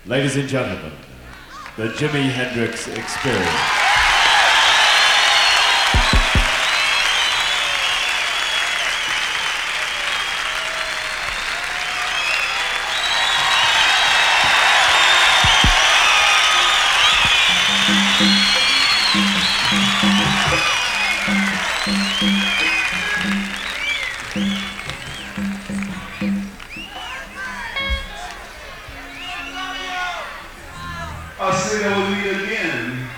Ladies and gentlemen, the Jimi Hendrix Experience. I'll say that with me again.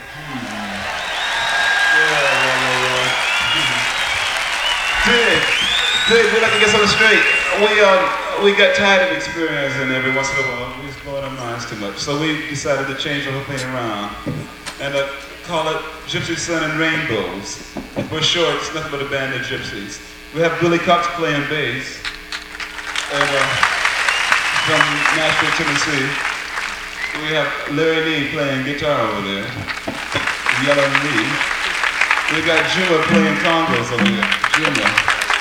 Dig, we'd like to get something straight. We got tired of experiencing every once in a while. We was blowing our minds too much. So we decided to change the whole thing around and call it Gypsy Sun and Rainbows. For short, it's nothing but a band of gypsies. We have Billy Cox playing bass and, from Nashville, Tennessee. We have Larry Lee playing guitar over there, Yellow Lee. We got Juma playing congos over there, Juma.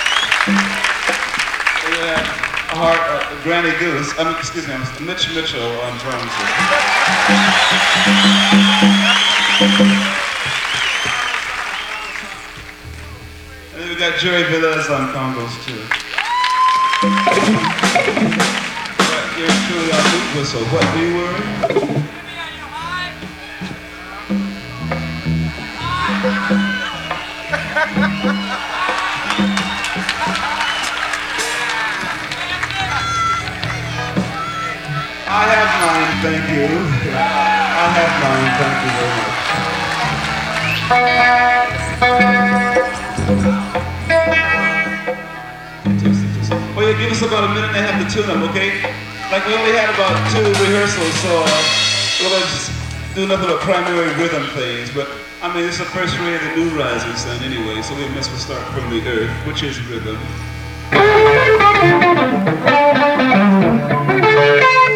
We have Granny Goose, Mitch Mitchell on drums. And then we got Jerry Velez on congos too. Here's truly our boot whistle. What do you worry? I have mine, thank you. I have mine, thank you very much. Oh yeah, give us about a minute and a half to tune them, okay? Like we only had about 2 rehearsals, so we'll just do nothing but primary rhythm things. But I mean, it's the first ray of the new rising sun anyway, so we must start from the earth, which is rhythm.